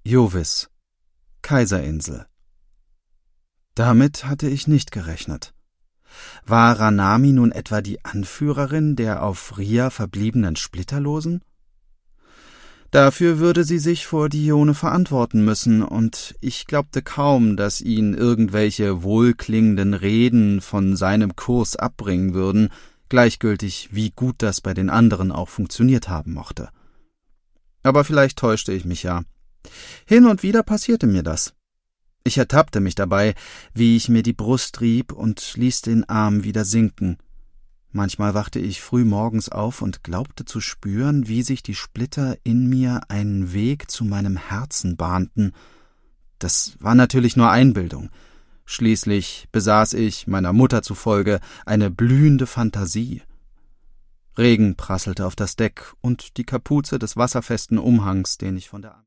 Jovis, Kaiserinsel. Damit hatte ich nicht gerechnet. War Ranami nun etwa die Anführerin der auf Ria verbliebenen Splitterlosen? Dafür würde sie sich vor Dione verantworten müssen, und ich glaubte kaum, dass ihn irgendwelche wohlklingenden Reden von seinem Kurs abbringen würden, gleichgültig wie gut das bei den anderen auch funktioniert haben mochte. Aber vielleicht täuschte ich mich ja. Hin und wieder passierte mir das. Ich ertappte mich dabei, wie ich mir die Brust rieb und ließ den Arm wieder sinken. Manchmal wachte ich früh morgens auf und glaubte zu spüren, wie sich die Splitter in mir einen Weg zu meinem Herzen bahnten. Das war natürlich nur Einbildung. Schließlich besaß ich, meiner Mutter zufolge, eine blühende Fantasie. Regen prasselte auf das Deck und die Kapuze des wasserfesten Umhangs, den ich von der